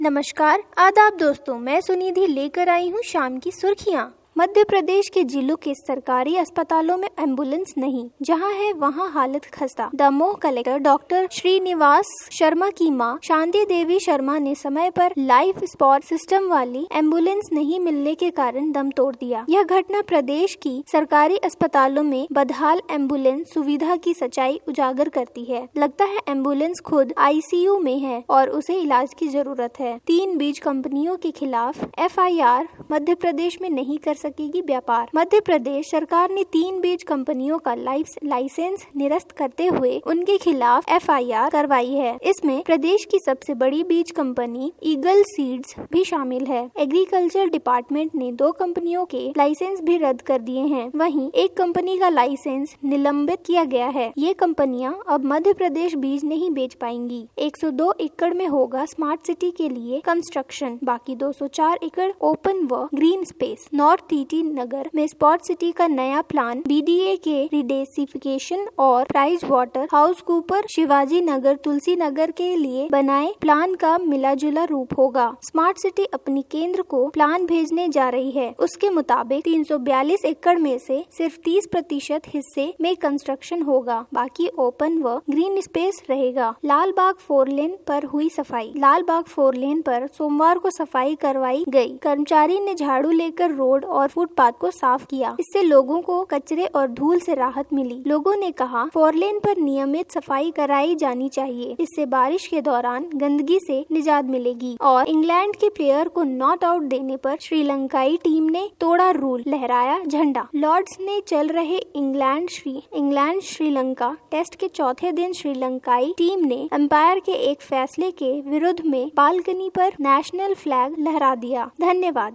नमस्कार, आदाब दोस्तों, मैं सुनिधि लेकर आई हूँ शाम की सुर्खियाँ। मध्य प्रदेश के जिलों के सरकारी अस्पतालों में एम्बुलेंस नहीं, जहां है वहां हालत खस्ता। दमोह कलेक्टर डॉक्टर श्रीनिवास शर्मा की मां शांति देवी शर्मा ने समय पर लाइफ सपोर्ट सिस्टम वाली एम्बुलेंस नहीं मिलने के कारण दम तोड़ दिया। यह घटना प्रदेश की सरकारी अस्पतालों में बदहाल एम्बुलेंस सुविधा की सच्चाई उजागर करती है। लगता है एम्बुलेंस खुद आईसीयू में है और उसे इलाज की जरूरत है। 3 बीज कंपनियों के खिलाफ एफआईआर, मध्य प्रदेश में नहीं कर सकेगी व्यापार। मध्य प्रदेश सरकार ने 3 बीज कंपनियों का लाइसेंस निरस्त करते हुए उनके खिलाफ एफआईआर करवाई है। इसमें प्रदेश की सबसे बड़ी बीज कंपनी ईगल सीड्स भी शामिल है। एग्रीकल्चर डिपार्टमेंट ने 2 कंपनियों के लाइसेंस भी रद्द कर दिए हैं। वहीं एक कंपनी का लाइसेंस निलंबित किया गया है। ये कंपनियां अब मध्य प्रदेश बीज नहीं बेच पाएंगी। 102 एकड़ में होगा स्मार्ट सिटी के लिए कंस्ट्रक्शन, बाकी 204 एकड़ ओपन व green space. North TT Nagar में स्पॉट सिटी का नया प्लान बीडीए के रिडेसिफिकेशन और Price Water House Cooper Shivaji Nagar Tulsi Nagar के लिए बनाए प्लान का मिलाजुला रूप होगा। स्मार्ट सिटी अपनी केंद्र को प्लान भेजने जा रही है। उसके मुताबिक 342 एकड़ में से सिर्फ 30% हिस्से में कंस्ट्रक्शन होगा, बाकी ओपन व ग्रीन स्पेस रहेगा। लालबाग 4 लेन पर हुई सफाई। लालबाग 4 लेन पर सोमवार को सफाई करवाई गई। कर्मचारी ने झाड़ू लेकर रोड और फुटपाथ को साफ किया। इससे लोगों को कचरे और धूल से राहत मिली। लोगों ने कहा 4 लेन पर नियमित सफाई कराई जानी चाहिए। इससे बारिश के दौरान गंदगी से निजात मिलेगी। और इंग्लैंड के प्लेयर को नॉट आउट देने पर श्रीलंकाई टीम ने तोड़ा रूल, लहराया झंडा। लॉर्ड्स में चल रहे इंग्लैंड श्रीलंका टेस्ट के चौथे दिन श्रीलंकाई टीम ने अंपायर के एक फैसले के विरुद्ध में बालकनी पर नेशनल फ्लैग लहरा दिया। धन्यवाद।